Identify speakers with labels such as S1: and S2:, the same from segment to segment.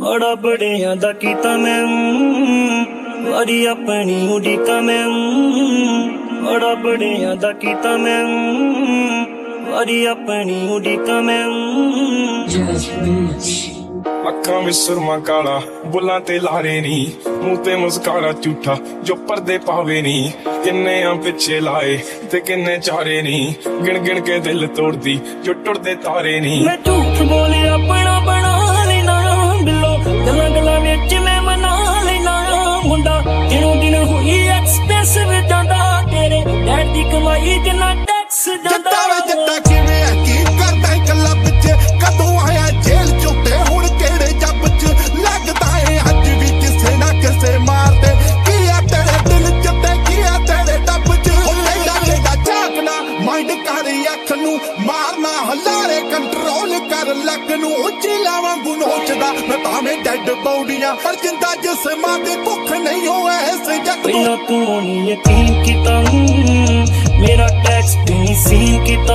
S1: बड़ा बड़ियां दा कीता मैं वारी अपनी उड़ीका मैं बड़ा बड़ियां दा कीता मैं वारी अपनी उड़ीका मैं
S2: अखां विच सुरमा काला बुलां ते लारे नी मूंह ते मुस्कारा झूठा जो पर्दे पावे नी किन्ने आ पिछे लाए ते किन्ने चारे नी गिण गिण के दिल तोड़दी जो टुरदे तारे नी
S1: मैं झूठ बोले अपना बना लेना बिलो गल्लां गल्लां विच मैं मना लेना मुंडा दिनों दिन हुई एक्सपेंसिव जांदा तेरे डैड दी कमाई जिन्ना टैक्स जांदा
S3: जट्टा किवें है की करदा गल्लां पिछे कदों आया जेल चों ते हुण केड़े जब च लगदा है अज भी किसे ना किसे मार दे की आ तेरे दिल च ते की आ तेरे डब च तेरा तेरा झाकना माइंड कर अख नूं मारना हलारे कंट्रोल कर लक नूं चिला वांगू नोचदा मैं भावें डेड बॉडियां पर जिंदा जिस्मां दी भुख नहीं होए ऐसे जग
S1: पहला तू नहीं यकीन कीता मेरा टैक्स भी नहीं सीन कीता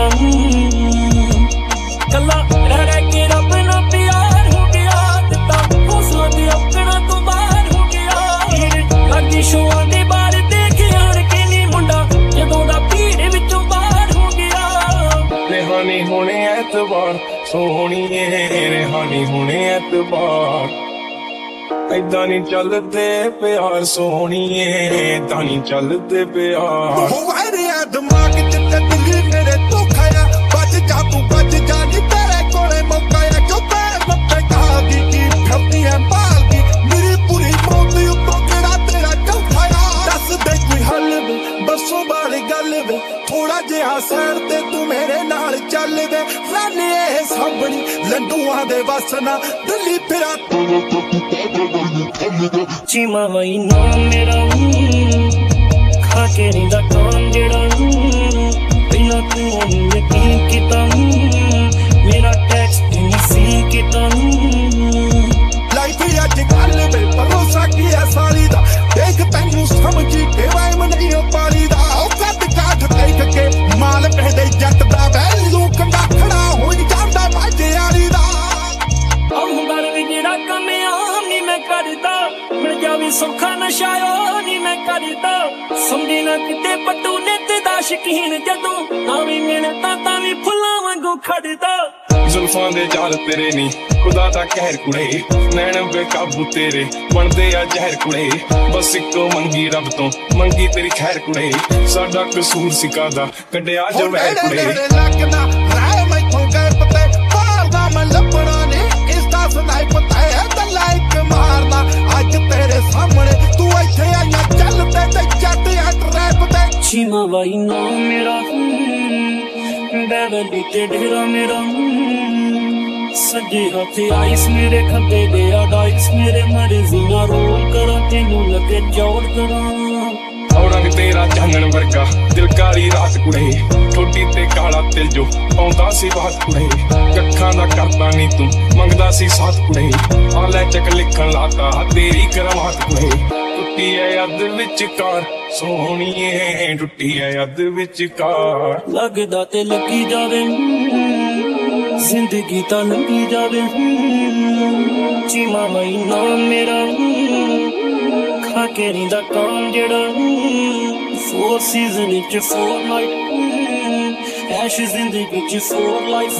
S1: कल्ला रह के रब ना प्यार हो गया दिता हौसला दे अपना तो बाहर हो गया लगी शोआं दे बाहर देख आण के नी मुंडा जदों दा भीड़ विचों बाहर हो गया
S2: रेहानी होने एतबार सोहणीए रेहानी होने एतबार ऐदा नी चलदे प्यार सोहणीए ऐदा नी चलदे प्यार
S3: हो वारिया दिमाग च ते दिल मेरे धोखाया बच जा तू बच जा नी तेरे कोले मौकाया क्यों तेरे मत्थे खागी की ठपती है बागी मेरी पूरी मौत उत्तों केड़ा तेरा चौथाया दस दे कोई हल वे बसों बारी गल वे थोड़ा जिहा सैर ते तू मेरे नाल चल दे रानी ए साबणी लंडूआं दे वसना दिल्ली फिरा
S1: चीमा वही नाम मेरा खा के रिंदा काम जेड़ा पहला तू यकीन कीता मेरा टैक्स भी नहीं सीन कीता
S3: लाइफ अज गल वे भरोसा की है सारी दा देख तैनू समझी देवाए नहीं हो पाली दा कद काठ देख के माल पहदे जट दा वैल्यू कंडा खड़ा होई जांदा बाजे वाली दा
S1: अंबर भी जेड़ा कम आम नहीं मैं करदा मिल जावे सौखा नशायो नहीं मैं करदा समझी ना किते पट्टू नित दा शकीन जदों तावी मिलता तावी फुल्लां वांगू खड़दा
S2: जुल्फां दे जाल तेरे नी खुदा दा कहर कुड़े नैन बेकाबू तेरे बनदे आ जहर कुड़े बस इको मंगी रब तो मंगी तेरी खैर कुड़े साडा कसूर सिकादा कड्डिया जो वैर कुड़े
S3: लगना राय मैथों गए पते मारदा मैं लपड़ा ने इसदा सुनाई पता है द लाइक मारदा अज तेरे सामने तू इथे आया चल ते जट हट रैप ते
S1: चीमा वाई नाम मेरा बेवली ते डेरा मेरा सजे हाथे आइस मेरे खब्बे दे आइस मेरे मर्जियां रोल करा तेनू लगे जोड़ करा
S2: औरंग तेरा चानन वर्गा दिल काली रात कुड़े ठोडी ते काला तिल जो पाउंदा सी बात कुड़े कखां दा करदा नी तू मंगदा सी साथ कुड़े आ ले चक लिखण लाता तेरी करवात कुड़े टुट्टी है अद विचकार सोहणीए टुट्टी है अद विचकार
S1: लगदा ते लगी जावे जिंदगी तां लंघी जावे चीमा वही नाम मेरा खा के रिंदा काम जेड़ा फोर सीजन च फोर नाइट ऐशेस जिंदगी च फोर लाइफ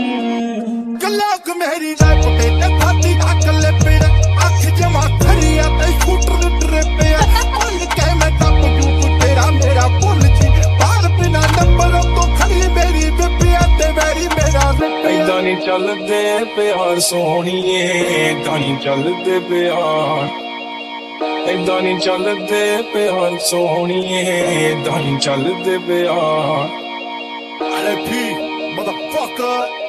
S3: गल्लाक मेरी लाइफ पे ते खाती अकल पे अख जमा खरिया ते स्कूटर ट्रिप पे भूल के मैं टप जूप तेरा मेरा भूल जी बाहर बिना नंबर तो खड़ी मेरी बिपिया ते मेरी मेरा
S2: ऐदा नी चलदे प्यार सोहणीए ऐदा नी चलदे प्यार ऐदा नी चलदे प्यार सोहणीए ऐदा नी चलदे प्यार
S3: RIP motherfucker